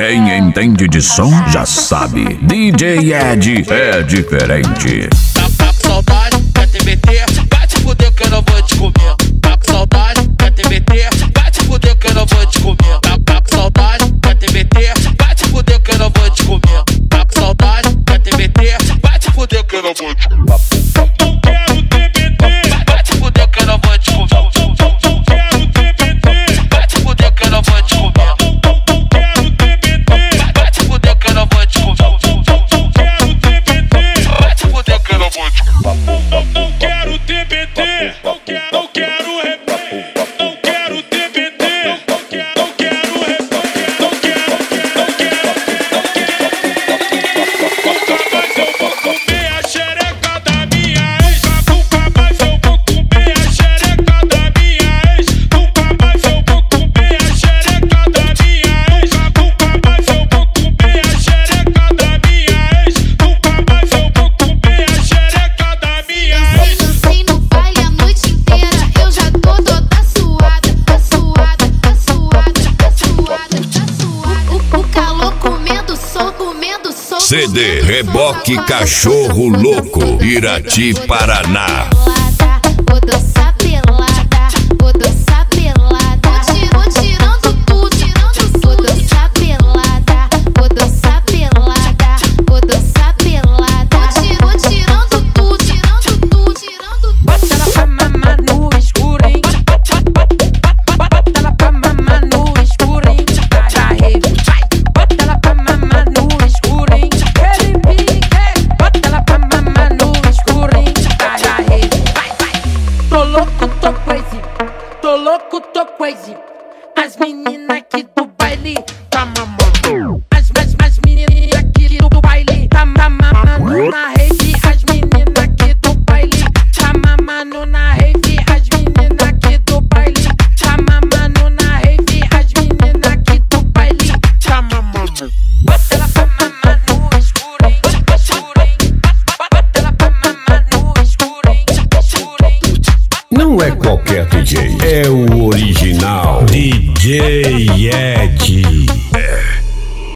Quem entende de som já sabe. DJ Ed é diferente. Tá com saudade, quer TBT? Vai te fuder que eu não vou te comer. Tá com saudade, quer TBT? Vai te fuder que eu não vou te comer. Tá com saudade, quer TBT? Vai te fuder que eu não vou te comer. Tá com saudade, quer TBT? Vai te fuder que eu não vou te comer. Não quero TBT. Vai te fuder que eu não vou te comer. Não quero TBT. Vai te fuder que eu não vou te comer. Não quero TBT. Vai te fuder que eu não vou te comer. Não quero TBT. Vai te fuder que eu não vou te comer. Não quero TBT. Não quero replay. Não quero TBT. Não quero replay. Não quero. Mas eu vou comer a xereca da minha ex. Nunca mais eu vou comer a xereca da minha ex. Nunca mais eu vou comer a xereca da minha ex. Nunca mais eu vou comer a xereca da minha ex. Nunca mais eu vou comer a xereca da minha ex. Dancei no baile a noite inteira, eu já tô toda suada. O calor comendo som. CD Reboque Cachorro Louco, Irati, Paraná. Vou dançar pelada, vou dançar pelada. Vou tirando tudo, vou dançar pelada, vou dançar pelada, vou dançar pelada. Vou tirando tudo, Bota ela pra mamar no escuro, hein? Bota ela pra mamar no escuro, hein? Da rave, vai. Bota ela pra mamar no escuro, hein? Ele pique. Bota ela pra mamar no escuro, hein? Da rave, vai. Tô louco, tô crazy. Tô louco, tô crazy. As meninas aqui do baile tá mamando. As meninas aqui do baile tá mamando na rave. As meninas aqui do baile tá mamando na rave. As meninas aqui do baile tá mamando na rave. As meninas aqui do baile tá mamando. Bota ela pra mamar no escuro, hein? Bota ela pra mamar no escuro, hein? Não é qualquer DJ, é o original DJ Ed.